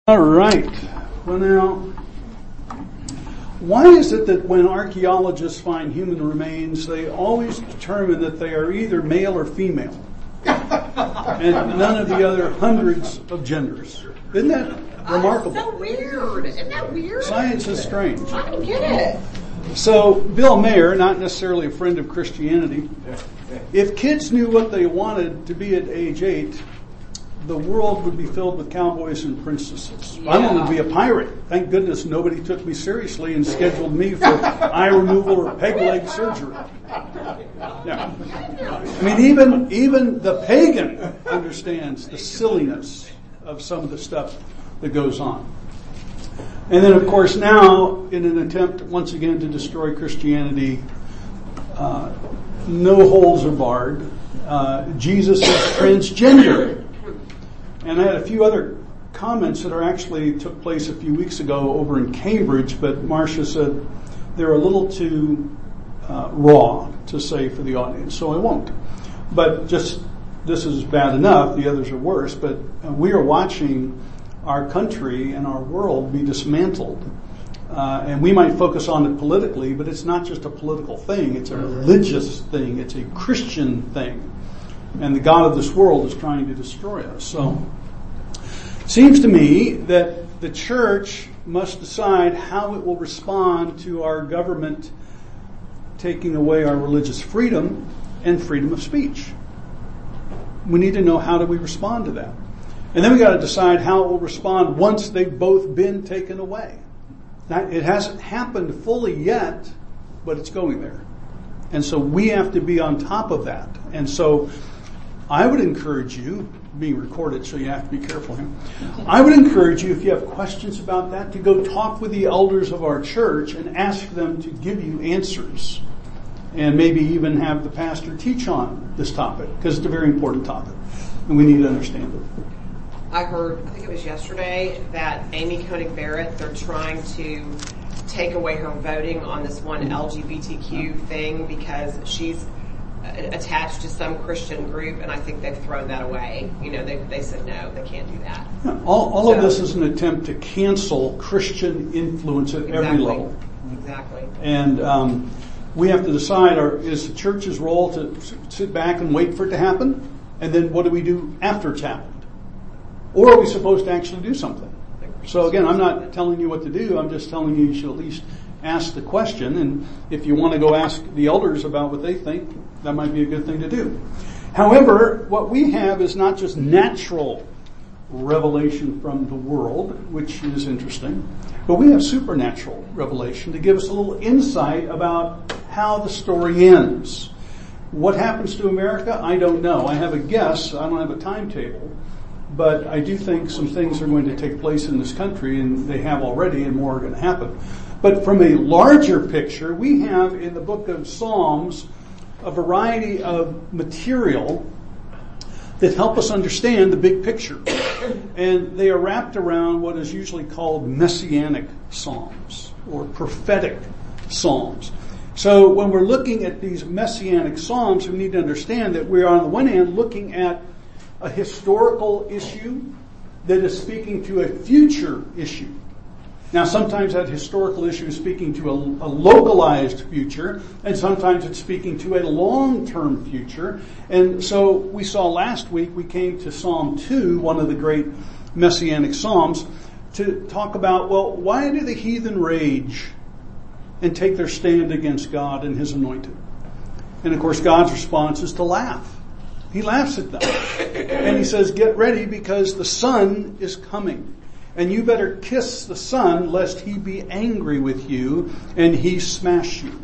All right. Well, now, why is it that when archaeologists find human remains, they always determine that they are either male or female, and none of the other hundreds of genders? Isn't that remarkable? So weird. Isn't that weird? Science is strange. I don't get it. So, Bill Mayer, not necessarily a friend of Christianity, if kids knew what they wanted to be at age 8, the world would be filled with cowboys and princesses. Yeah. I wanted to be a pirate. Thank goodness nobody took me seriously and scheduled me for eye removal or peg leg surgery. Yeah. I mean, even the pagan understands the silliness of some of the stuff that goes on. And then, of course, now, in an attempt once again to destroy Christianity, no holes are barred. Jesus is transgender. And I had a few other comments that actually took place a few weeks ago over in Cambridge, but Marcia said they're a little too raw to say for the audience, so I won't. But just, this is bad enough, the others are worse, but we are watching our country and our world be dismantled. And we might focus on it politically, but it's not just a political thing, it's a religious thing, it's a Christian thing. And the God of this world is trying to destroy us. So, it seems to me that the church must decide how it will respond to our government taking away our religious freedom and freedom of speech. We need to know how do we respond to that. And then we got to decide how it will respond once they've both been taken away. Now, it hasn't happened fully yet, but it's going there. And so we have to be on top of that. And so I would encourage you, being recorded so you have to be careful here, I would encourage you, if you have questions about that, to go talk with the elders of our church and ask them to give you answers. And maybe even have the pastor teach on this topic, because it's a very important topic. And we need to understand it. I heard, I think it was yesterday, that Amy Coney Barrett, they're trying to take away her voting on this one LGBTQ thing because she's attached to some Christian group, and I think they've thrown that away. You know, they said no, they can't do that. Yeah, all of this is an attempt to cancel Christian influence at every level. Exactly. And we have to decide, is the church's role to sit back and wait for it to happen? And then what do we do after it's happened? Or are we supposed to actually do something? So again, I'm not telling you what to do. I'm just telling you should at least ask the question. And if you want to go ask the elders about what they think, that might be a good thing to do. However, what we have is not just natural revelation from the world, which is interesting, but we have supernatural revelation to give us a little insight about how the story ends. What happens to America? I don't know. I have a guess. I don't have a timetable. But I do think some things are going to take place in this country, and they have already, and more are going to happen. But from a larger picture, we have in the book of Psalms a variety of material that help us understand the big picture. And they are wrapped around what is usually called messianic psalms or prophetic psalms. So when we're looking at these messianic psalms, we need to understand that we are on the one hand looking at a historical issue that is speaking to a future issue. Now, sometimes that historical issue is speaking to a localized future, and sometimes it's speaking to a long-term future. And so we saw last week, we came to Psalm 2, one of the great messianic psalms, to talk about, well, why do the heathen rage and take their stand against God and His anointed? And of course, God's response is to laugh. He laughs at them. And He says, get ready because the Son is coming. And you better kiss the Son lest He be angry with you and He smash you.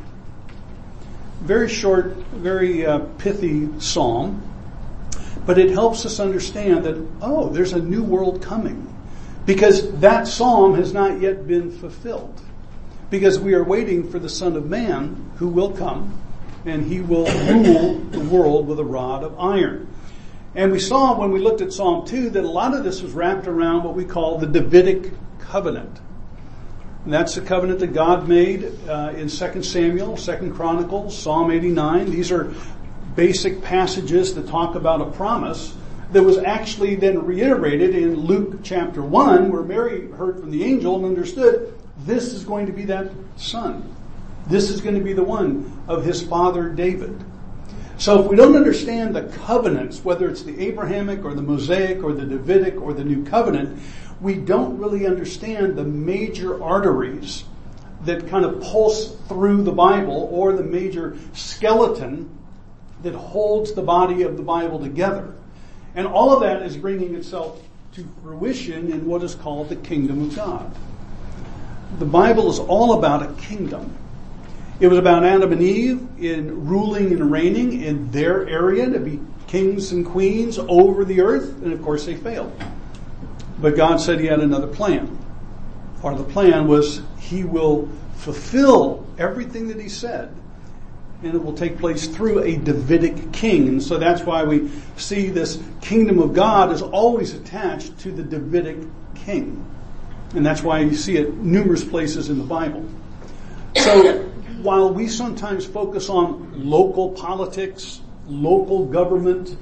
Very short, very pithy psalm. But it helps us understand that, there's a new world coming. Because that psalm has not yet been fulfilled. Because we are waiting for the Son of Man who will come. And He will rule the world with a rod of iron. And we saw when we looked at Psalm 2 that a lot of this was wrapped around what we call the Davidic covenant. And that's the covenant that God made in 2 Samuel, 2 Chronicles, Psalm 89. These are basic passages that talk about a promise that was actually then reiterated in Luke chapter 1, where Mary heard from the angel and understood this is going to be that son. This is going to be the one of his father David. So if we don't understand the covenants, whether it's the Abrahamic or the Mosaic or the Davidic or the New Covenant, we don't really understand the major arteries that kind of pulse through the Bible, or the major skeleton that holds the body of the Bible together. And all of that is bringing itself to fruition in what is called the kingdom of God. The Bible is all about a kingdom. It was about Adam and Eve in ruling and reigning in their area to be kings and queens over the earth, and of course they failed. But God said he had another plan. Part of the plan was he will fulfill everything that he said, and it will take place through a Davidic king. And so that's why we see this kingdom of God is always attached to the Davidic king. And that's why you see it numerous places in the Bible. So while we sometimes focus on local politics, local government,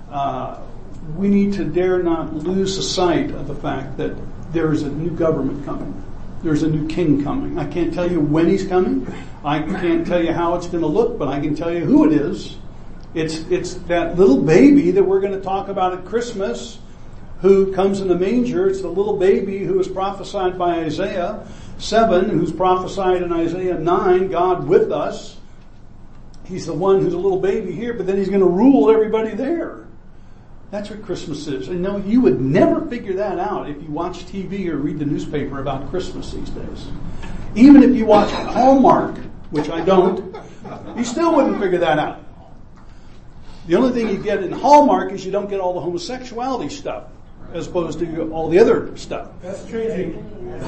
we need to dare not lose sight of the fact that there is a new government coming. There's a new king coming. I can't tell you when he's coming. I can't tell you how it's going to look, but I can tell you who it is. It's that little baby that we're going to talk about at Christmas who comes in the manger. It's the little baby who was prophesied by Isaiah 7, who's prophesied in Isaiah 9, God with us. He's the one who's a little baby here, but then he's going to rule everybody there. That's what Christmas is. And no, you would never figure that out if you watch TV or read the newspaper about Christmas these days. Even if you watch Hallmark, which I don't, you still wouldn't figure that out. The only thing you get in Hallmark is you don't get all the homosexuality stuff, as opposed to all the other stuff. That's changing.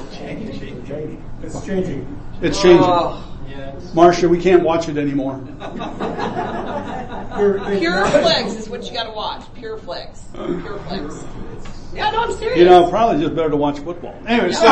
It's changing. It's changing. Marcia, we can't watch it anymore. Pure Flicks is what you got to watch. Pure Flicks. Pure Flicks. Yeah, no, I'm serious. You know, probably just better to watch football. Anyway, so,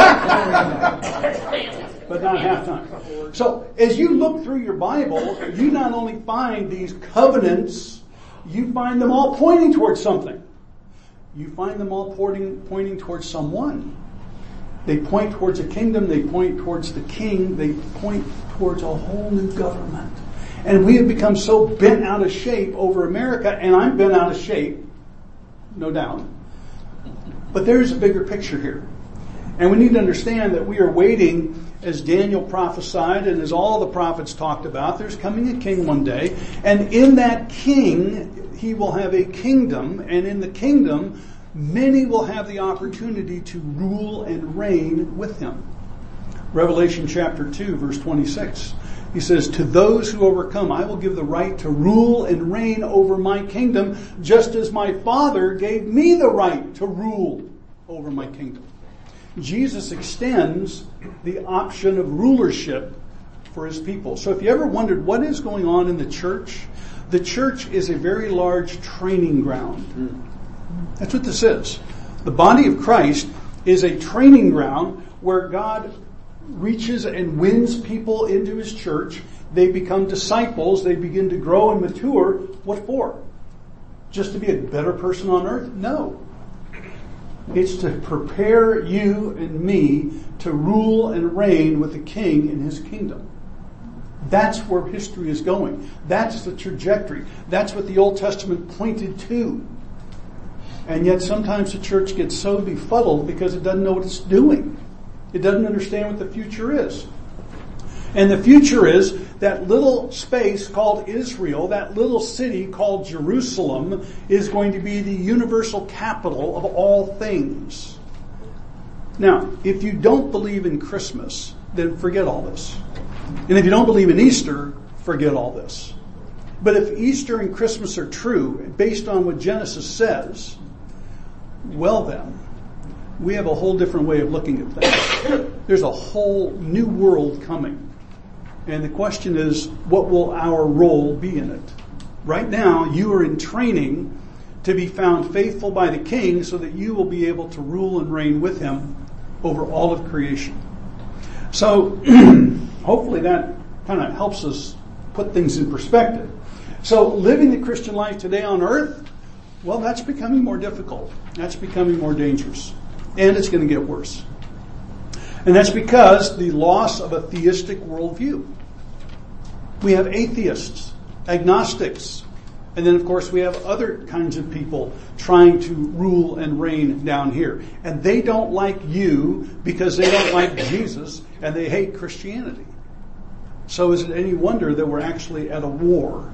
but not halftime. So, as you look through your Bible, you not only find these covenants, you find them all pointing towards something. You find them all pointing towards someone. They point towards a kingdom, they point towards the king, they point towards a whole new government. And we have become so bent out of shape over America, and I'm bent out of shape, no doubt. But there's a bigger picture here. And we need to understand that we are waiting, as Daniel prophesied and as all the prophets talked about, there's coming a king one day, and in that king, he will have a kingdom, and in the kingdom, many will have the opportunity to rule and reign with him. Revelation chapter 2, verse 26. He says, to those who overcome, I will give the right to rule and reign over my kingdom, just as my Father gave me the right to rule over my kingdom. Jesus extends the option of rulership for his people. So if you ever wondered what is going on in the church is a very large training ground. That's what this is. The body of Christ is a training ground where God reaches and wins people into his church. They become disciples. They begin to grow and mature. What for? Just to be a better person on earth? No. It's to prepare you and me to rule and reign with the King in his kingdom. That's where history is going. That's the trajectory. That's what the Old Testament pointed to. And yet sometimes the church gets so befuddled because it doesn't know what it's doing. It doesn't understand what the future is. And the future is that little space called Israel, that little city called Jerusalem, is going to be the universal capital of all things. Now, if you don't believe in Christmas, then forget all this. And if you don't believe in Easter, forget all this. But if Easter and Christmas are true, based on what Genesis says, well then, we have a whole different way of looking at things. There's a whole new world coming. And the question is, what will our role be in it? Right now, you are in training to be found faithful by the King so that you will be able to rule and reign with him over all of creation. So, hopefully that kind of helps us put things in perspective. So, living the Christian life today on earth, Well, that's becoming more difficult. That's becoming more dangerous. And it's going to get worse. And that's because the loss of a theistic worldview. We have atheists, agnostics, and then of course we have other kinds of people trying to rule and reign down here. And they don't like you because they don't like Jesus and they hate Christianity. So is it any wonder that we're actually at a war?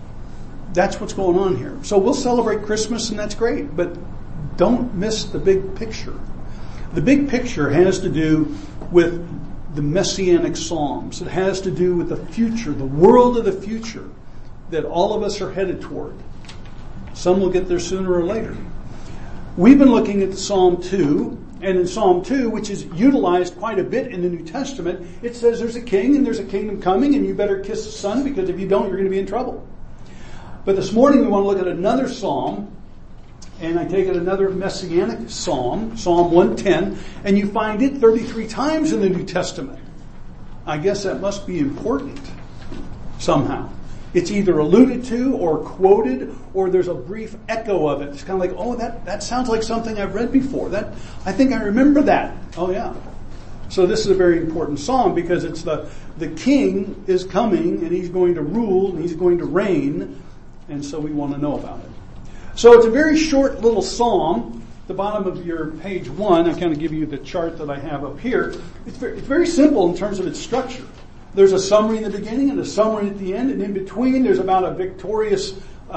That's what's going on here. So we'll celebrate Christmas and that's great, but don't miss the big picture. The big picture has to do with the Messianic Psalms. It has to do with the future, the world of the future that all of us are headed toward. Some will get there sooner or later. We've been looking at Psalm 2, and in Psalm 2, which is utilized quite a bit in the New Testament, it says there's a king and there's a kingdom coming and you better kiss the son because if you don't, you're going to be in trouble. But this morning we want to look at another psalm, and I take it another Messianic psalm, Psalm 110, and you find it 33 times in the New Testament. I guess that must be important somehow. It's either alluded to or quoted, or there's a brief echo of it. It's kind of like, oh, that sounds like something I've read before. I think I remember that. Oh yeah. So this is a very important psalm because it's the king is coming and he's going to rule and he's going to reign, and so we want to know about it. So it's a very short little psalm. The bottom of your page 1, I kind of give you the chart that I have up here. It's very simple in terms of its structure. There's a summary in the beginning and a summary at the end, and in between there's about a victorious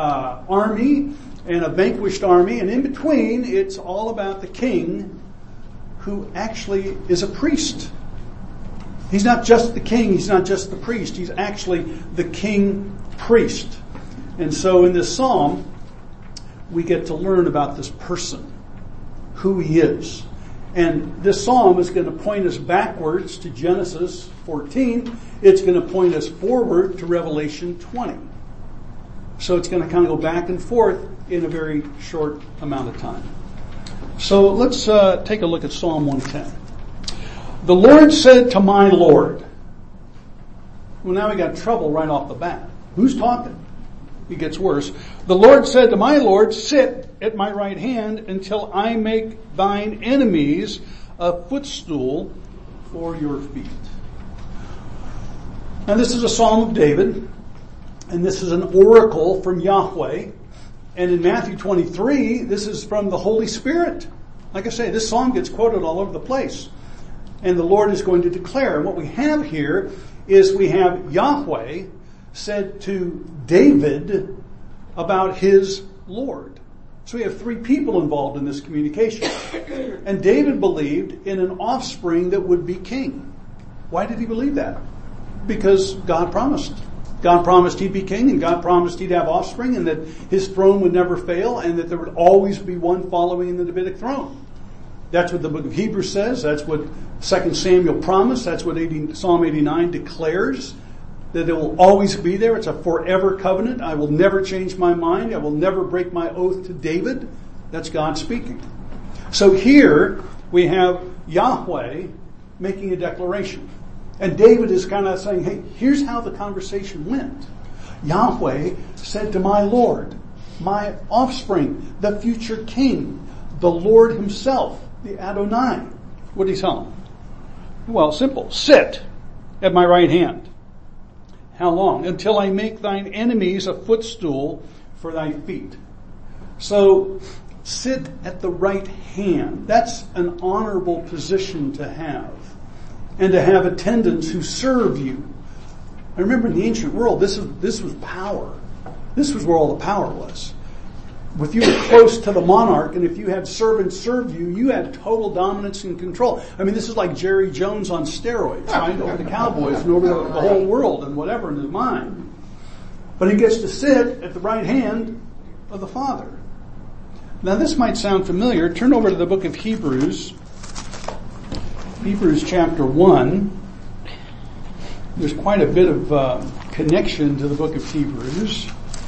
army and a vanquished army, and in between it's all about the king who actually is a priest. He's not just the king, he's not just the priest, he's actually the king priest. And so in this psalm, we get to learn about this person, who he is. And this psalm is going to point us backwards to Genesis 14. It's going to point us forward to Revelation 20. So it's going to kind of go back and forth in a very short amount of time. So let's take a look at Psalm 110. The Lord said to my Lord. Well, now we got trouble right off the bat. Who's talking? It gets worse. The Lord said to my Lord, sit at my right hand until I make thine enemies a footstool for your feet. Now this is a Psalm of David, and this is an oracle from Yahweh. And in Matthew 23, this is from the Holy Spirit. Like I say, this psalm gets quoted all over the place. And the Lord is going to declare. And what we have here is we have Yahweh said to David about his Lord. So we have 3 people involved in this communication. And David believed in an offspring that would be king. Why did he believe that? Because God promised. God promised he'd be king, and God promised he'd have offspring, and that his throne would never fail, and that there would always be one following in the Davidic throne. That's what the book of Hebrews says. That's what 2 Samuel promised. That's what Psalm 89 declares. That it will always be there. It's a forever covenant. I will never change my mind. I will never break my oath to David. That's God speaking. So here we have Yahweh making a declaration. And David is kind of saying, hey, here's how the conversation went. Yahweh said to my Lord, my offspring, the future king, the Lord himself, the Adonai. What did he tell him? Well, simple. Sit at my right hand. How long? Until I make thine enemies a footstool for thy feet. So, sit at the right hand. That's an honorable position to have. And to have attendants who serve you. I remember in the ancient world, this was power. This was where all the power was. If you were close to the monarch and if you had servants serve you, you had total dominance and control. I mean, this is like Jerry Jones on steroids, right? Over the Cowboys and over the whole world and whatever in his mind. But he gets to sit at the right hand of the Father. Now this might sound familiar. Turn over to the book of Hebrews. Hebrews chapter 1. There's quite a bit of connection to the book of Hebrews.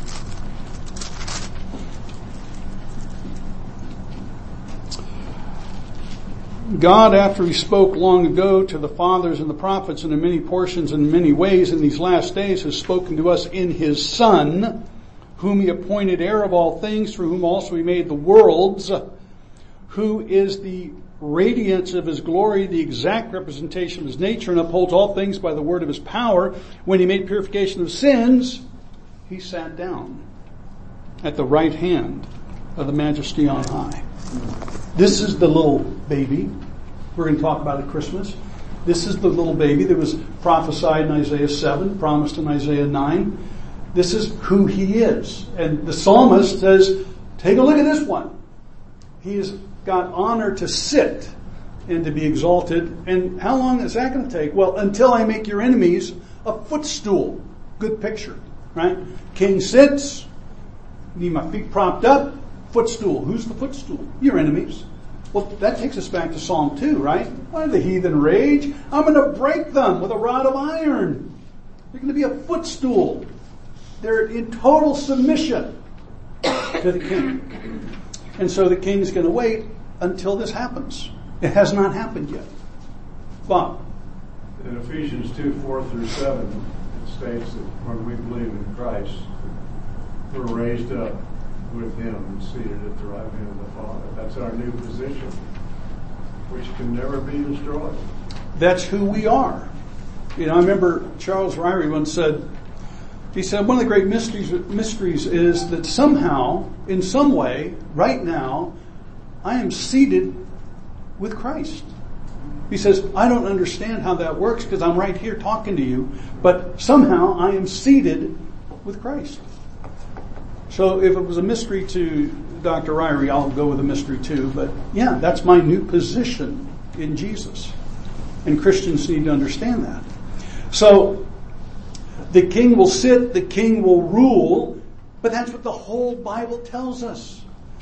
God, after he spoke long ago to the fathers and the prophets and in many portions and in many ways in these last days, has spoken to us in his Son, whom he appointed heir of all things, through whom also he made the worlds, who is the radiance of his glory, the exact representation of his nature, and upholds all things by the word of his power. When he made purification of sins, he sat down at the right hand of the Majesty on high. This is the little baby we're going to talk about at Christmas. This is the little baby that was prophesied in Isaiah 7, promised in Isaiah 9. This is who he is. And the psalmist says, take a look at this one. He has got honor to sit and to be exalted. And how long is that going to take? Well, until I make your enemies a footstool. Good picture, right? King sits, need my feet propped up, footstool. Who's the footstool? Your enemies. Well, that takes us back to Psalm 2, right? Why do the heathen rage? I'm going to break them with a rod of iron. They're going to be a footstool. They're in total submission to the king. And so the king's going to wait until this happens. It has not happened yet. Bob? In Ephesians 2:4-7, it states that when we believe in Christ, we're raised up with him and seated at the right hand of the Father. That's our new position, which can never be destroyed. That's who we are. You know, I remember Charles Ryrie once said, one of the great mysteries is that somehow, in some way, right now, I am seated with Christ. He says, I don't understand how that works because I'm right here talking to you, but somehow I am seated with Christ. So if it was a mystery to Dr. Ryrie, I'll go with a mystery too. But yeah, that's my new position in Jesus. And Christians need to understand that. So the king will sit, the king will rule, but that's what the whole Bible tells us.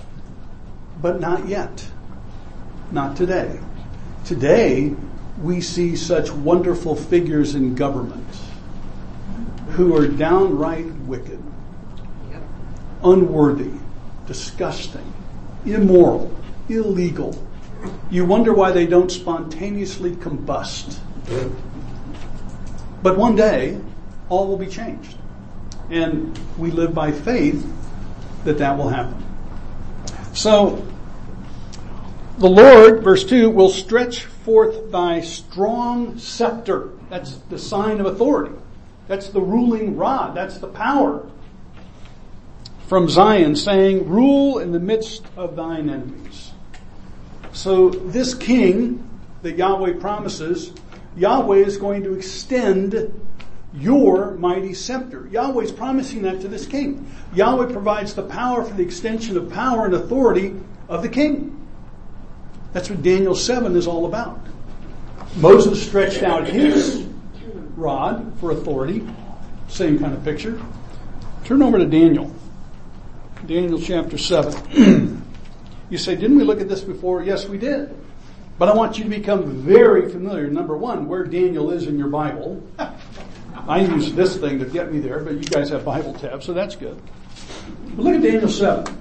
But not yet. Not today. Today, we see such wonderful figures in government who are downright wicked, unworthy, disgusting, immoral, illegal. You wonder why they don't spontaneously combust. But one day, all will be changed. And we live by faith that will happen. So, the Lord, verse 2, will stretch forth thy strong scepter. That's the sign of authority. That's the ruling rod. That's the power. From Zion, saying, rule in the midst of thine enemies. So this king that Yahweh promises, Yahweh is going to extend your mighty scepter. Yahweh is promising that to this king. Yahweh provides the power for the extension of power and authority of the king. That's what Daniel 7 is all about. Moses stretched out his rod for authority. Same kind of picture. Turn over to Daniel. Daniel chapter 7. You say, didn't we look at this before? Yes, we did. But I want you to become very familiar, number one, where Daniel is in your Bible. I use this thing to get me there, but you guys have Bible tabs, so that's good. But look at Daniel 7.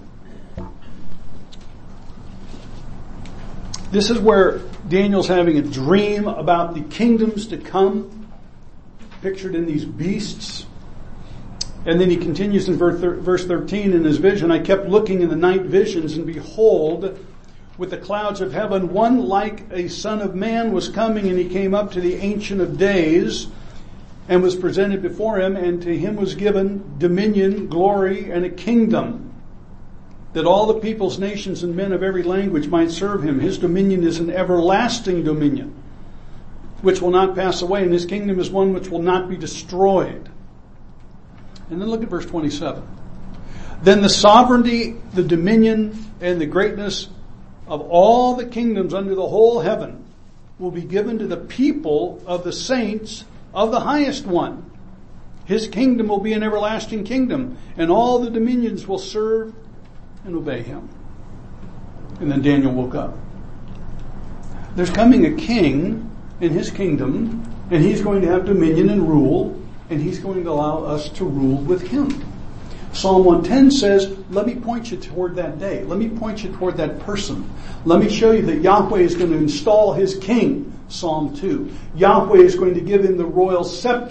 This is where Daniel's having a dream about the kingdoms to come, pictured in these beasts. And then he continues in verse 13, in his vision, I kept looking in the night visions, and behold, with the clouds of heaven, one like a son of man was coming, and he came up to the Ancient of Days, and was presented before him, and to him was given dominion, glory, and a kingdom, that all the peoples, nations, and men of every language might serve him. His dominion is an everlasting dominion, which will not pass away, and his kingdom is one which will not be destroyed. And then look at verse 27. Then the sovereignty, the dominion, and the greatness of all the kingdoms under the whole heaven will be given to the people of the saints of the highest one. His kingdom will be an everlasting kingdom, and all the dominions will serve and obey him. And then Daniel woke up. There's coming a king in his kingdom, and he's going to have dominion and rule, and he's going to allow us to rule with him. Psalm 110 says, let me point you toward that day. Let me point you toward that person. Let me show you that Yahweh is going to install his king. Psalm 2. Yahweh is going to give him the royal scepter.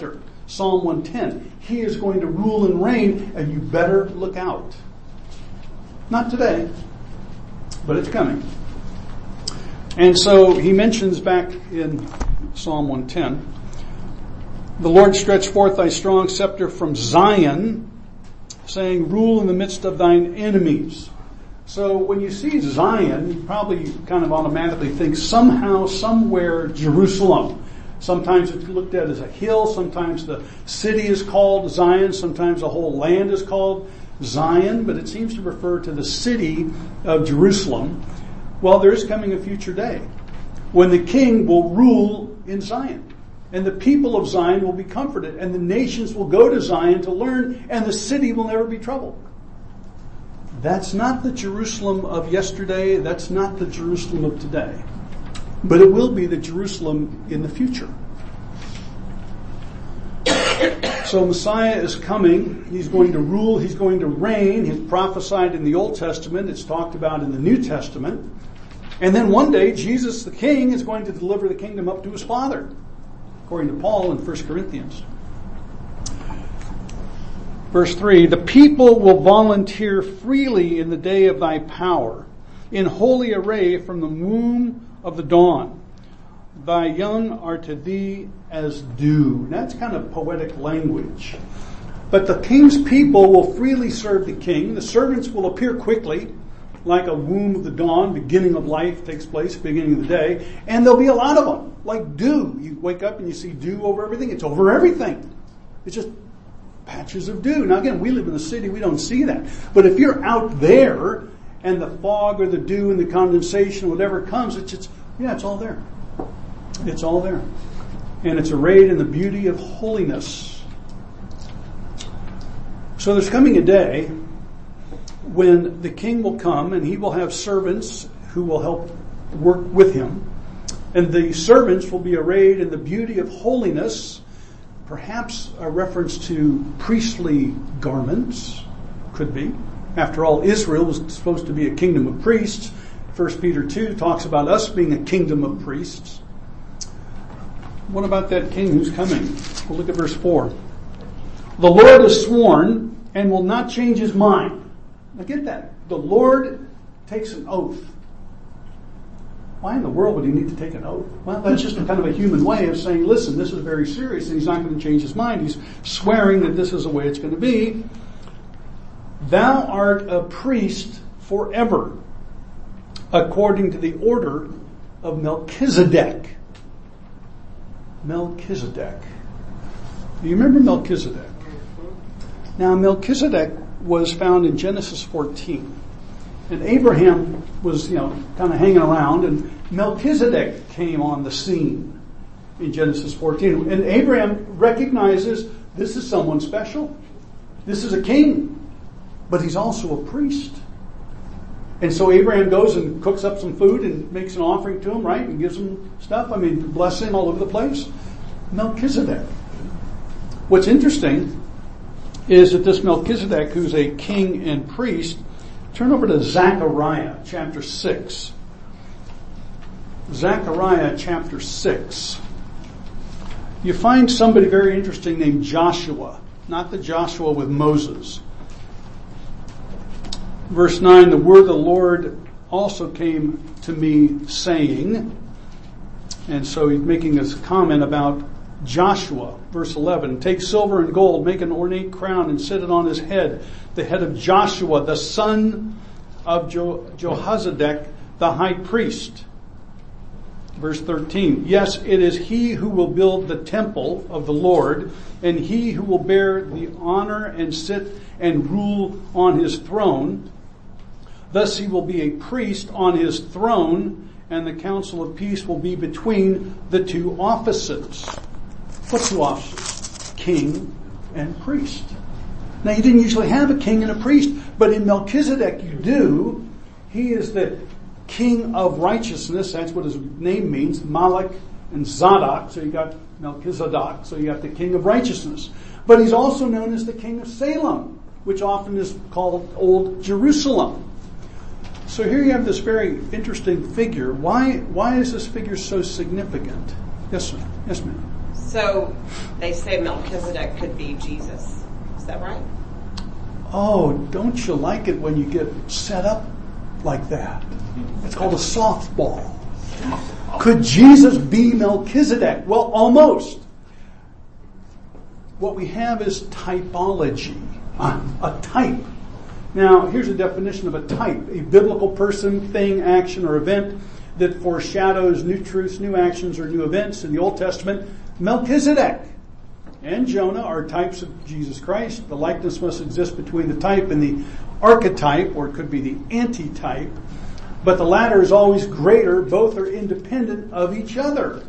Psalm 110. He is going to rule and reign, and you better look out. Not today, but it's coming. And so he mentions back in Psalm 110, the Lord stretched forth thy strong scepter from Zion, saying, rule in the midst of thine enemies. So when you see Zion, you probably kind of automatically think somehow, somewhere, Jerusalem. Sometimes it's looked at as a hill, sometimes the city is called Zion, sometimes the whole land is called Zion, but it seems to refer to the city of Jerusalem. Well, there is coming a future day when the king will rule in Zion, and the people of Zion will be comforted, and the nations will go to Zion to learn, and the city will never be troubled. That's not the Jerusalem of yesterday. That's not the Jerusalem of today. But it will be the Jerusalem in the future. So Messiah is coming. He's going to rule. He's going to reign. He's prophesied in the Old Testament. It's talked about in the New Testament. And then one day, Jesus the King is going to deliver the kingdom up to his Father, according to Paul in 1 Corinthians. Verse 3, the people will volunteer freely in the day of thy power, in holy array from the womb of the dawn. Thy young are to thee as dew. That's kind of poetic language. But the king's people will freely serve the king. The servants will appear quickly, like a womb of the dawn, beginning of life takes place, beginning of the day. And there'll be a lot of them, like dew. You wake up and you see dew over everything. It's over everything. It's just patches of dew. Now again, we live in the city, we don't see that. But if you're out there and the fog or the dew and the condensation, whatever comes, it's all there. It's all there. And it's arrayed in the beauty of holiness. So there's coming a day when the king will come and he will have servants who will help work with him. And the servants will be arrayed in the beauty of holiness, perhaps a reference to priestly garments, could be. After all, Israel was supposed to be a kingdom of priests. 1 Peter 2 talks about us being a kingdom of priests. What about that king who's coming? We'll look at verse 4. The Lord has sworn and will not change his mind. Now get that. The Lord takes an oath. Why in the world would he need to take an oath? Well, that's just a kind of a human way of saying, listen, this is very serious, and he's not going to change his mind. He's swearing that this is the way it's going to be. Thou art a priest forever, according to the order of Melchizedek. Melchizedek. Do you remember Melchizedek? Now, Melchizedek was found in Genesis 14. And Abraham was, kind of hanging around, and Melchizedek came on the scene in Genesis 14. And Abraham recognizes this is someone special. This is a king, but he's also a priest. And so Abraham goes and cooks up some food and makes an offering to him, right? And gives him stuff. Bless him all over the place. Melchizedek. What's interesting is that this Melchizedek, who's a king and priest, turn over to Zechariah chapter 6. Zechariah chapter 6. You find somebody very interesting named Joshua, not the Joshua with Moses. Verse 9, the word of the Lord also came to me saying, and so he's making this comment about Joshua. Verse 11, take silver and gold, make an ornate crown and set it on his head, the head of Joshua, the son of Jehozadak, the high priest. Verse 13, yes, it is he who will build the temple of the Lord, and he who will bear the honor and sit and rule on his throne. Thus he will be a priest on his throne, and the council of peace will be between the two offices. What two offices? King and priest. Now you didn't usually have a king and a priest, but in Melchizedek you do. He is the king of righteousness. That's what his name means. Malach and Zadok. So you got Melchizedek. So you got the king of righteousness. But he's also known as the king of Salem, which often is called Old Jerusalem. So here you have this very interesting figure. Why is this figure so significant? Yes, sir. Yes, ma'am. So they say Melchizedek could be Jesus. Is that right? Oh, don't you like it when you get set up like that? It's called a softball. Could Jesus be Melchizedek? Well, almost. What we have is typology, a type. Now, here's a definition of a type: a biblical person, thing, action, or event that foreshadows new truths, new actions, or new events. In the Old Testament, Melchizedek and Jonah are types of Jesus Christ. The likeness must exist between the type and the archetype, or it could be the antitype. But the latter is always greater. Both are independent of each other.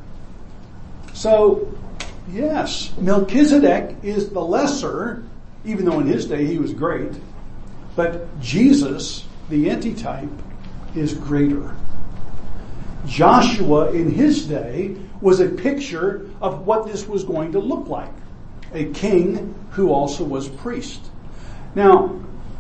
So, yes, Melchizedek is the lesser, even though in his day he was great. But Jesus, the antitype, is greater. Joshua in his day was a picture of what this was going to look like. A king who also was priest. Now,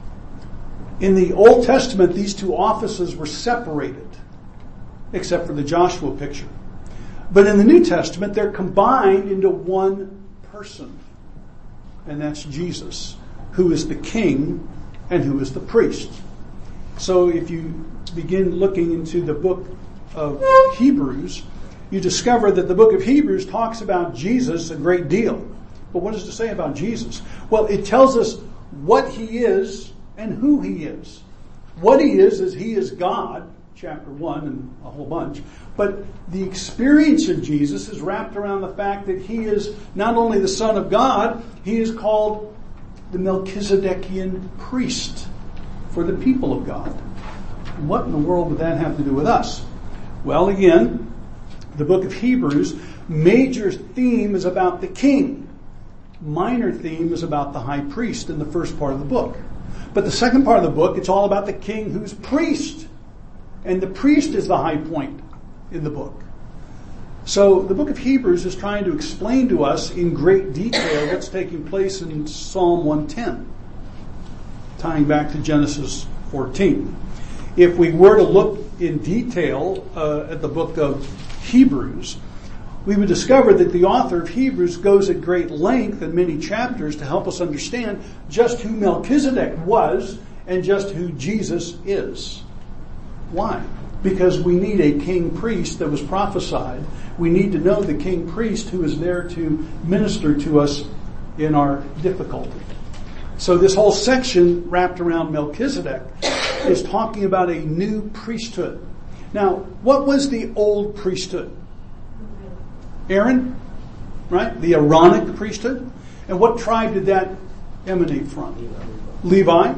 in the Old Testament, these two offices were separated, except for the Joshua picture. But in the New Testament, they're combined into one person. And that's Jesus, who is the king and who is the priest. So if you begin looking into the book of Hebrews, you discover that the book of Hebrews talks about Jesus a great deal. But what does it say about Jesus? Well, it tells us what he is and who he is. What he is he is God, chapter 1 and a whole bunch. But the experience of Jesus is wrapped around the fact that he is not only the Son of God, he is called the Melchizedekian priest for the people of God. What in the world would that have to do with us? Well, again, the book of Hebrews, major theme is about the king. Minor theme is about the high priest in the first part of the book. But the second part of the book, it's all about the king who's priest. And the priest is the high point in the book. So the book of Hebrews is trying to explain to us in great detail what's taking place in Psalm 110, tying back to Genesis 14. If we were to look in detail at the book of Hebrews, we would discover that the author of Hebrews goes at great length in many chapters to help us understand just who Melchizedek was and just who Jesus is. Why? Because we need a king priest that was prophesied. We need to know the king priest who is there to minister to us in our difficulty. So this whole section wrapped around Melchizedek is talking about a new priesthood. Now, what was the old priesthood? Aaron, right? The Aaronic priesthood. And what tribe did that emanate from? Levi.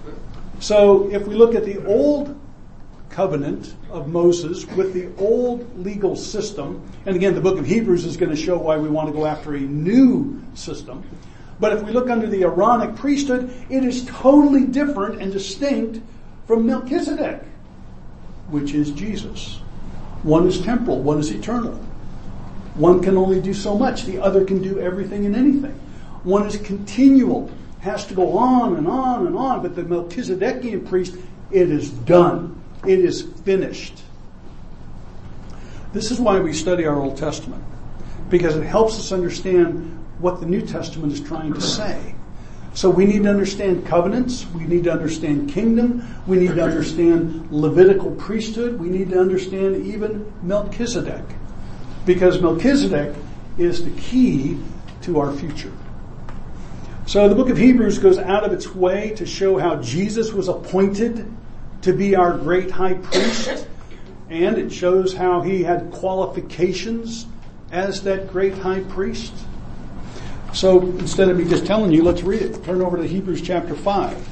So if we look at the old covenant of Moses with the old legal system, and again, the book of Hebrews is going to show why we want to go after a new system. But if we look under the Aaronic priesthood, it is totally different and distinct from Melchizedek, which is Jesus. One is temporal, one is eternal. One can only do so much. The other can do everything and anything. One is continual, has to go on and on and on. But the Melchizedekian priest, it is done. It is finished. This is why we study our Old Testament, because it helps us understand what the New Testament is trying to say. So we need to understand covenants. We need to understand kingdom. We need to understand Levitical priesthood. We need to understand even Melchizedek, because Melchizedek is the key to our future. So the book of Hebrews goes out of its way to show how Jesus was appointed to be our great high priest, and it shows how he had qualifications as that great high priest. So instead of me just telling you, let's read it. Turn over to Hebrews chapter 5.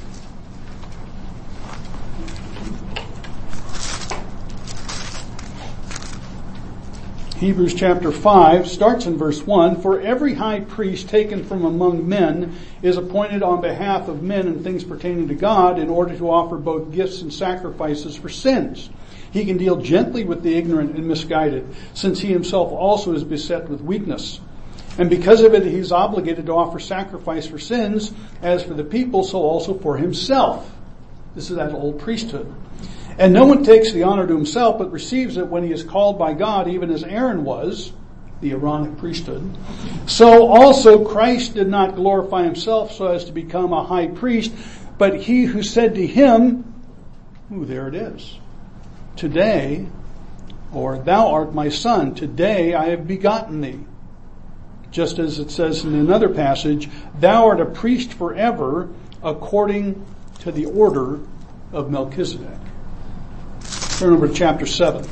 Hebrews chapter 5 starts in verse 1. For every high priest taken from among men is appointed on behalf of men in things pertaining to God in order to offer both gifts and sacrifices for sins. He can deal gently with the ignorant and misguided, since he himself also is beset with weakness. And because of it, he is obligated to offer sacrifice for sins, as for the people, so also for himself. This is that old priesthood. And no one takes the honor to himself, but receives it when he is called by God, even as Aaron was, the Aaronic priesthood. So also Christ did not glorify himself so as to become a high priest, but he who said to him, there it is, today, or thou art my son, today I have begotten thee. Just as it says in another passage, thou art a priest forever according to the order of Melchizedek. Turn over to chapter 7.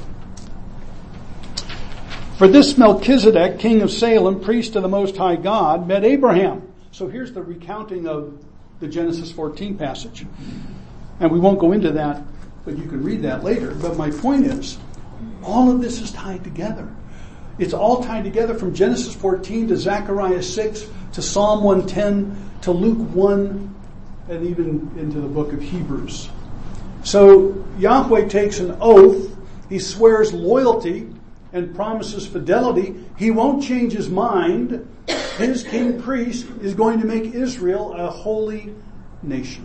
For this Melchizedek, king of Salem, priest of the Most High God, met Abraham. So here's the recounting of the Genesis 14 passage. And we won't go into that, but you can read that later. But my point is, all of this is tied together. It's all tied together from Genesis 14 to Zechariah 6 to Psalm 110 to Luke 1 and even into the book of Hebrews. So Yahweh takes an oath. He swears loyalty and promises fidelity. He won't change his mind. His king priest is going to make Israel a holy nation.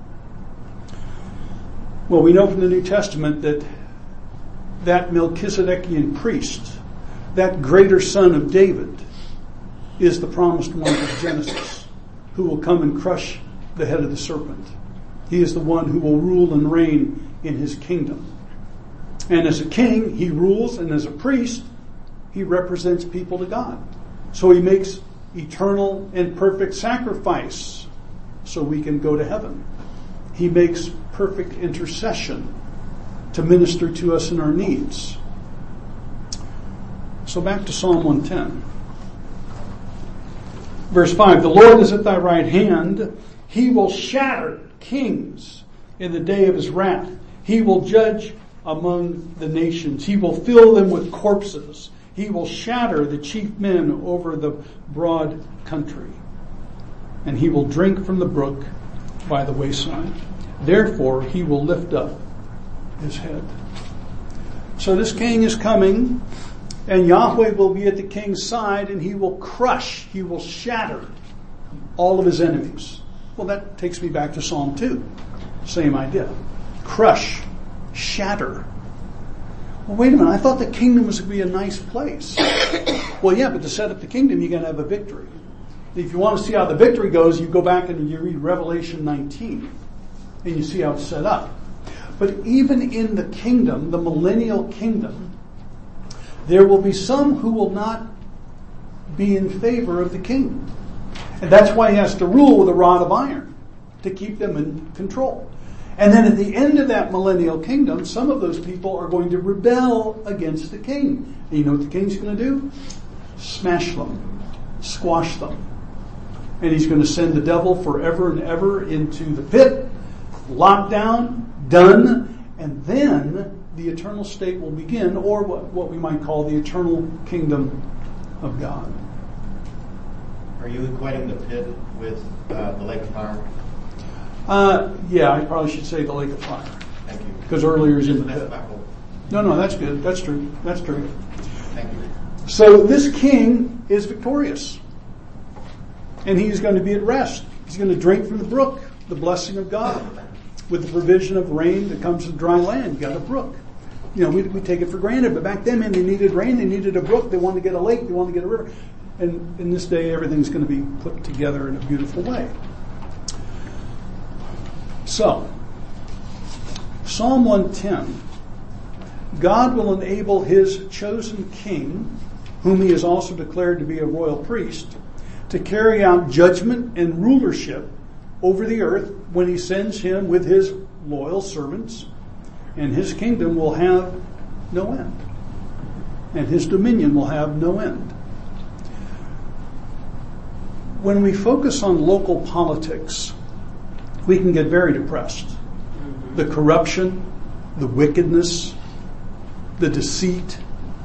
Well, we know from the New Testament that Melchizedekian priest, that greater son of David, is the promised one of Genesis, who will come and crush the head of the serpent. He is the one who will rule and reign in his kingdom. And as a king, he rules, and as a priest, he represents people to God. So he makes eternal and perfect sacrifice so we can go to heaven. He makes perfect intercession to minister to us in our needs. So back to Psalm 110. Verse 5, the Lord is at thy right hand. He will shatter kings in the day of his wrath. He will judge among the nations. He will fill them with corpses. He will shatter the chief men over the broad country. And he will drink from the brook by the wayside. Therefore he will lift up his head. So this king is coming, and Yahweh will be at the king's side, and he will crush, he will shatter all of his enemies. Well, that takes me back to Psalm 2. Same idea. Crush, shatter. Well, wait a minute, I thought the kingdom was going to be a nice place. Well, yeah, but to set up the kingdom, you're going to have a victory. If you want to see how the victory goes, you go back and you read Revelation 19, and you see how it's set up. But even in the kingdom, the millennial kingdom, there will be some who will not be in favor of the king. And that's why he has to rule with a rod of iron, to keep them in control. And then at the end of that millennial kingdom, some of those people are going to rebel against the king. And you know what the king's going to do? Smash them. Squash them. And he's going to send the devil forever and ever into the pit, lockdown, done, and then the eternal state will begin, or what we might call the eternal kingdom of God. Are you equating the pit with the lake of fire? Yeah, I probably should say the lake of fire. Thank you. Because earlier is in the pit. Bible. No, that's good. That's true. That's true. Thank you. So this king is victorious. And he's going to be at rest. He's going to drink from the brook, the blessing of God. With the provision of rain that comes to dry land, you got a brook. You know, we take it for granted, but back then, man, they needed rain, they needed a brook, they wanted to get a lake, they wanted to get a river. And in this day, everything's going to be put together in a beautiful way. So, Psalm 110, God will enable his chosen king, whom he has also declared to be a royal priest, to carry out judgment and rulership over the earth when he sends him with his loyal servants, and his kingdom will have no end. And his dominion will have no end. When we focus on local politics, we can get very depressed. The corruption, the wickedness, the deceit.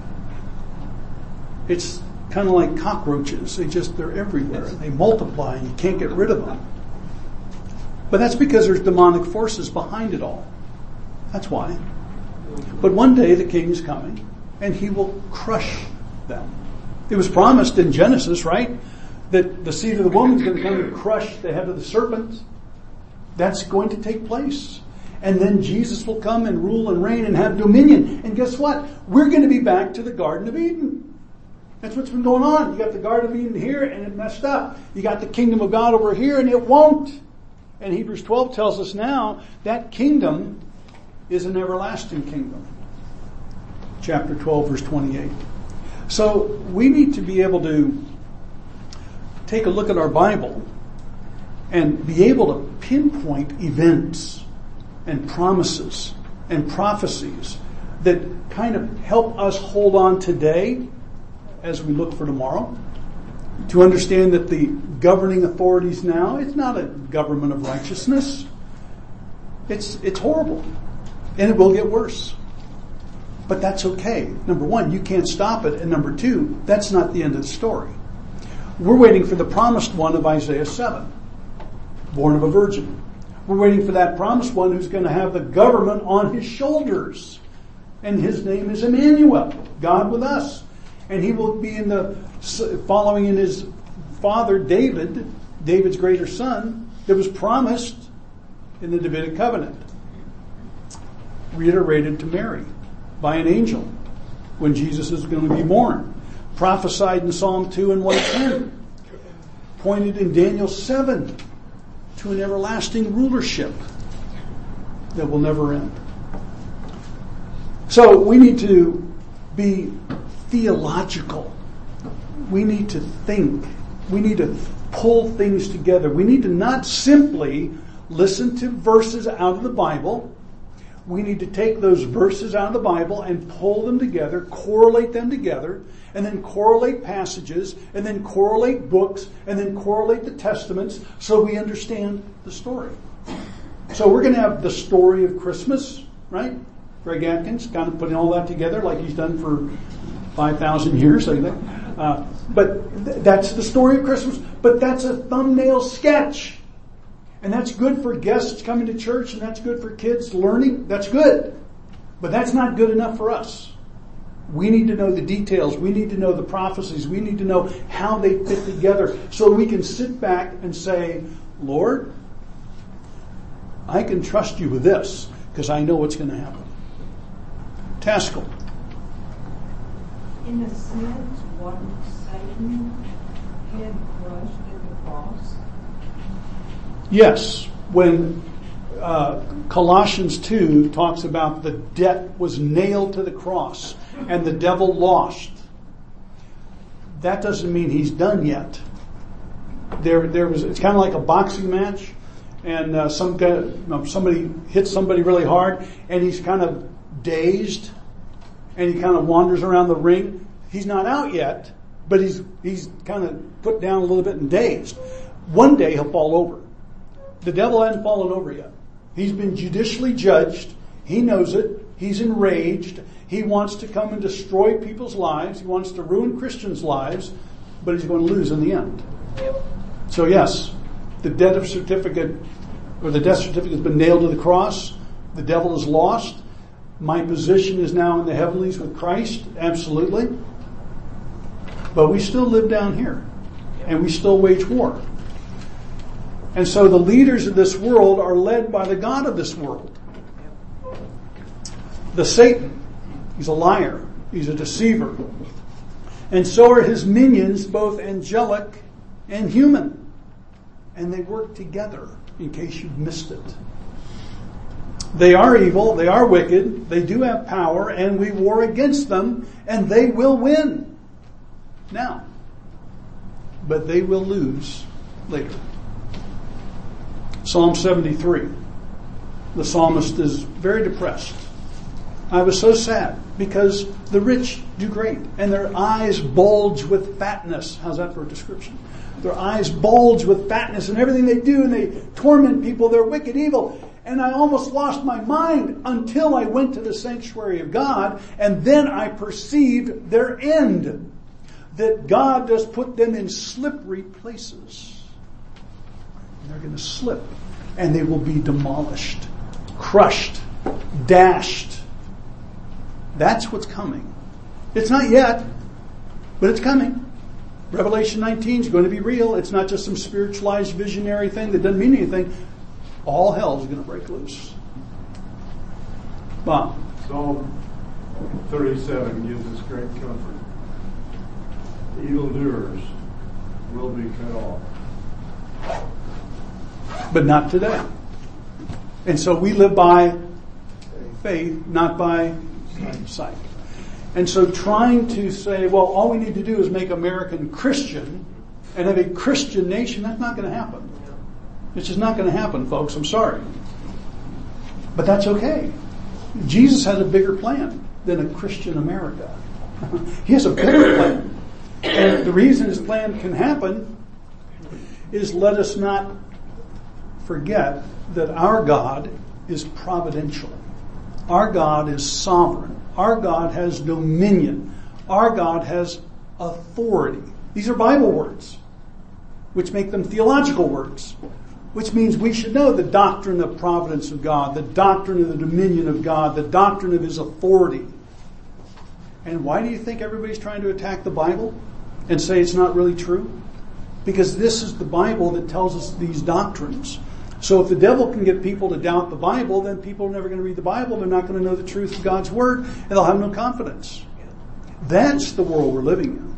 It's kind of like cockroaches. They're everywhere. They multiply and you can't get rid of them. But that's because there's demonic forces behind it all. That's why. But one day the king's coming and he will crush them. It was promised in Genesis, right? That the seed of the woman is going to come and crush the head of the serpent. That's going to take place. And then Jesus will come and rule and reign and have dominion. And guess what? We're going to be back to the Garden of Eden. That's what's been going on. You got the Garden of Eden here and it messed up. You got the kingdom of God over here and it won't. And Hebrews 12 tells us now that kingdom is an everlasting kingdom. Chapter 12, verse 28. So we need to be able to take a look at our Bible and be able to pinpoint events and promises and prophecies that kind of help us hold on today as we look for tomorrow. To understand that the governing authorities now, it's not a government of righteousness. It's horrible. And it will get worse. But that's okay. Number one, you can't stop it. And number two, that's not the end of the story. We're waiting for the promised one of Isaiah 7, born of a virgin. We're waiting for that promised one who's going to have the government on his shoulders. And his name is Emmanuel, God with us. And he will be following in his father David, David's greater son, that was promised in the Davidic covenant. Reiterated to Mary by an angel when Jesus is going to be born. Prophesied in Psalm 2 and 110. Pointed in Daniel 7 to an everlasting rulership that will never end. So we need to be theological. We need to think. We need to pull things together. We need to not simply listen to verses out of the Bible. We need to take those verses out of the Bible and pull them together, correlate them together, and then correlate passages, and then correlate books, and then correlate the testaments so we understand the story. So we're going to have the story of Christmas, right? Greg Atkins kind of putting all that together like he's done for 5,000 years, I think. But that's the story of Christmas. But that's a thumbnail sketch. And that's good for guests coming to church, and that's good for kids learning. That's good. But that's not good enough for us. We need to know the details. We need to know the prophecies. We need to know how they fit together so we can sit back and say, Lord, I can trust you with this because I know what's going to happen. Taskell. In a sense, what Satan had crushed at the cross. Yes, when Colossians 2 talks about the debt was nailed to the cross and the devil lost, that doesn't mean he's done yet. It's kind of like a boxing match, and somebody hits somebody really hard, and he's kind of dazed, and he kind of wanders around the ring. He's not out yet, but he's kind of put down a little bit and dazed. One day he'll fall over. The devil hasn't fallen over yet. He's been judicially judged. He knows it. He's enraged. He wants to come and destroy people's lives. He wants to ruin Christians' lives, but he's going to lose in the end. So yes, the death certificate has been nailed to the cross. The devil is lost. My position is now in the heavenlies with Christ, absolutely. But we still live down here, and we still wage war. And so the leaders of this world are led by the God of this world. The Satan, he's a liar, he's a deceiver. And so are his minions, both angelic and human. And they work together, in case you've missed it. They are evil, they are wicked, they do have power, and we war against them, and they will win now. But they will lose later. Psalm 73. The psalmist is very depressed. I was so sad because the rich do great and their eyes bulge with fatness. How's that for a description? Their eyes bulge with fatness and everything they do, and they torment people. They're wicked, evil. And I almost lost my mind until I went to the sanctuary of God, and then I perceived their end. That God does put them in slippery places. They're going to slip, and they will be demolished, crushed, dashed. That's what's coming. It's not yet, but it's coming. Revelation 19 is going to be real. It's not just some spiritualized visionary thing that doesn't mean anything. All hell is going to break loose. Bob. Psalm 37 gives us great comfort. evildoers will be cut off. But not today. And so we live by faith, not by sight. And so trying to say, well, all we need to do is make America Christian and have a Christian nation, that's not going to happen. It's just not going to happen, folks. I'm sorry. But that's okay. Jesus has a bigger plan than a Christian America. He has a bigger plan. And the reason his plan can happen is let us not forget that our God is providential. Our God is sovereign. Our God has dominion. Our God has authority. These are Bible words, which make them theological words, which means we should know the doctrine of providence of God, the doctrine of the dominion of God, the doctrine of his authority. And why do you think everybody's trying to attack the Bible and say it's not really true? Because this is the Bible that tells us these doctrines. So if the devil can get people to doubt the Bible, then people are never going to read the Bible. They're not going to know the truth of God's Word, and they'll have no confidence. That's the world we're living in.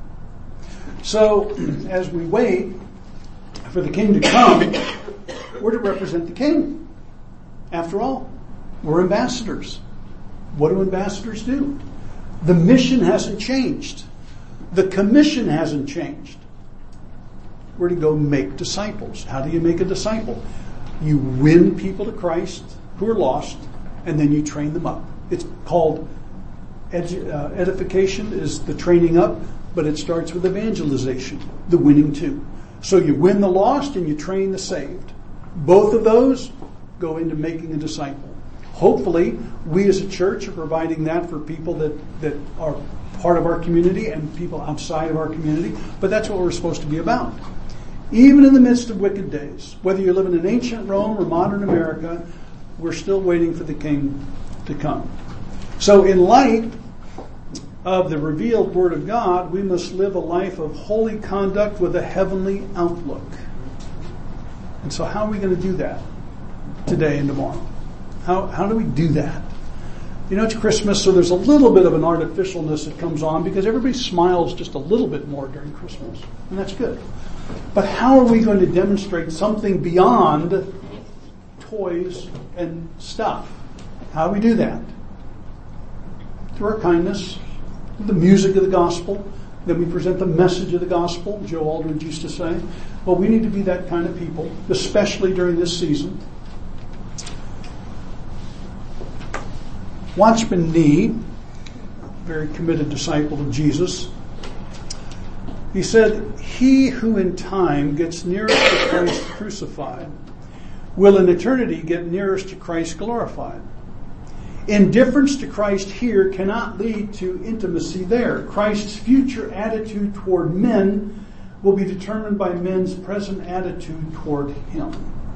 So as we wait for the King to come, we're to represent the King. After all, we're ambassadors. What do ambassadors do? The mission hasn't changed. The commission hasn't changed. We're to go make disciples. How do you make a disciple? You win people to Christ who are lost, and then you train them up. It's called edification is the training up, but it starts with evangelization, the winning too. So you win the lost and you train the saved. Both of those go into making a disciple. Hopefully, we as a church are providing that for people that are part of our community and people outside of our community, but that's what we're supposed to be about. Even in the midst of wicked days, whether you live in ancient Rome or modern America, we're still waiting for the King to come. So in light of the revealed Word of God, we must live a life of holy conduct with a heavenly outlook. And so how are we going to do that today and tomorrow? How do we do that? You know, it's Christmas, so there's a little bit of an artificialness that comes on because everybody smiles just a little bit more during Christmas, and that's good. But how are we going to demonstrate something beyond toys and stuff? How do we do that? Through our kindness, through the music of the gospel. Then we present the message of the gospel, Joe Aldridge used to say. Well, we need to be that kind of people, especially during this season. Watchman Nee, very committed disciple of Jesus, he said, "He who in time gets nearest to Christ crucified will in eternity get nearest to Christ glorified. Indifference to Christ here cannot lead to intimacy there. Christ's future attitude toward men will be determined by men's present attitude toward him."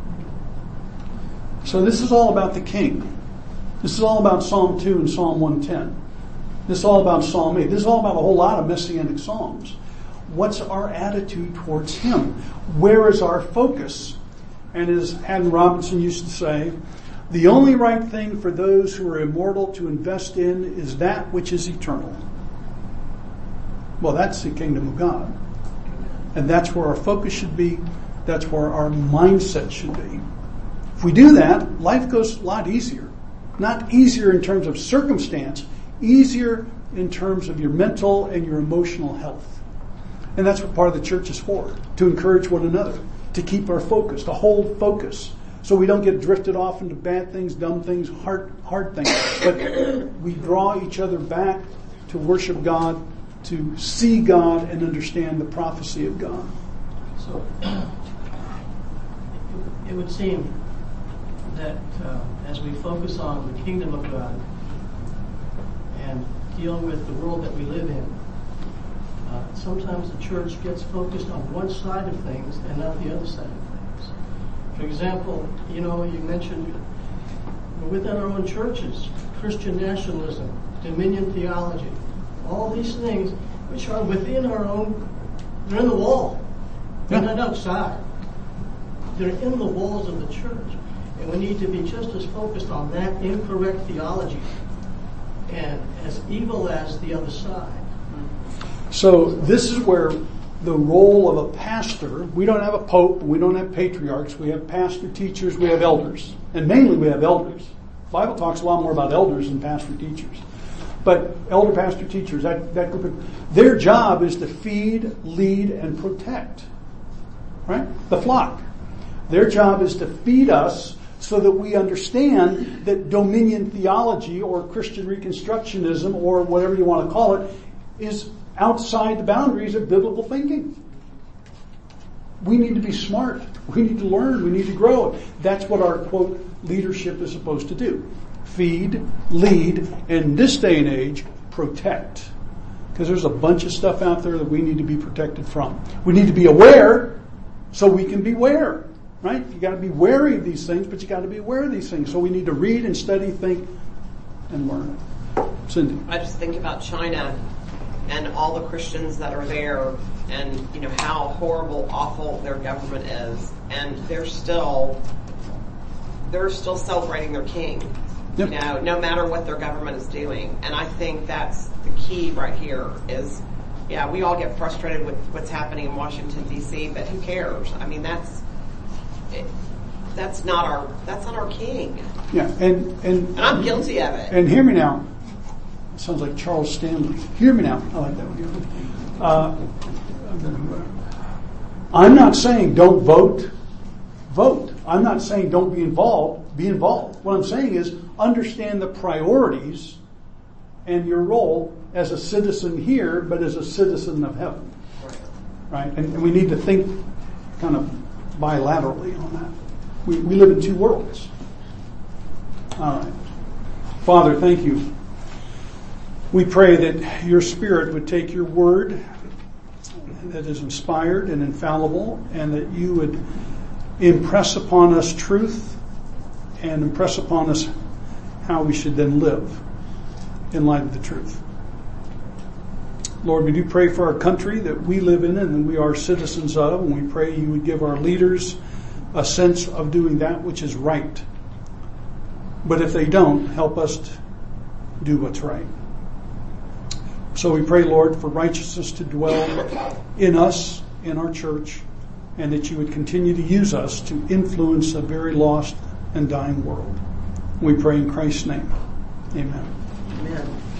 So this is all about the King. This is all about Psalm 2 and Psalm 110. This is all about Psalm 8. This is all about a whole lot of messianic psalms. What's our attitude towards him? Where is our focus? And as Haddon Robinson used to say, the only right thing for those who are immortal to invest in is that which is eternal. Well, that's the kingdom of God. And that's where our focus should be. That's where our mindset should be. If we do that, life goes a lot easier. Not easier in terms of circumstance, easier in terms of your mental and your emotional health. And that's what part of the church is for, to encourage one another, to keep our focus, to hold focus, so we don't get drifted off into bad things, dumb things, hard things. But we draw each other back to worship God, to see God and understand the prophecy of God. So it would seem that as we focus on the kingdom of God and deal with the world that we live in, sometimes the church gets focused on one side of things and not the other side of things. For example, you mentioned within our own churches, Christian nationalism, dominion theology, all these things which are within our own, they're in the wall. They're not outside. They're in the walls of the church. And we need to be just as focused on that incorrect theology and as evil as the other side. So this is where the role of a pastor, we don't have a pope, we don't have patriarchs, we have pastor teachers, we have elders. And mainly we have elders. The Bible talks a lot more about elders than pastor teachers. But elder, pastor, teachers, that group of, their job is to feed, lead, and protect. Right? The flock. Their job is to feed us so that we understand that dominion theology or Christian Reconstructionism or whatever you want to call it is outside the boundaries of biblical thinking. We need to be smart. We need to learn. We need to grow. That's what our, quote, leadership is supposed to do. Feed, lead, and in this day and age, protect. Because there's a bunch of stuff out there that we need to be protected from. We need to be aware so we can beware. Right? You got to be wary of these things, but you got to be aware of these things. So we need to read and study, think, and learn. Cindy. I just think about China and all the Christians that are there, and you know how horrible, awful their government is, and they're still celebrating their king. Yep. You know, no matter what their government is doing. And I think that's the key right here is, yeah, we all get frustrated with what's happening in Washington D.C., but who cares? I mean, that's not our king. Yeah, and I'm guilty of it. And hear me now. It sounds like Charles Stanley. Hear me now. I like that one. I'm not saying don't vote. Vote. I'm not saying don't be involved. Be involved. What I'm saying is understand the priorities and your role as a citizen here, but as a citizen of heaven. Right? And we need to think kind of bilaterally on that. We live in two worlds. All right. Father, thank you. We pray that your Spirit would take your word that is inspired and infallible, and that you would impress upon us truth and impress upon us how we should then live in light of the truth. Lord, we do pray for our country that we live in and that we are citizens of, and we pray you would give our leaders a sense of doing that which is right. But if they don't, help us to do what's right. So we pray, Lord, for righteousness to dwell in us, in our church, and that you would continue to use us to influence a very lost and dying world. We pray in Christ's name. Amen. Amen.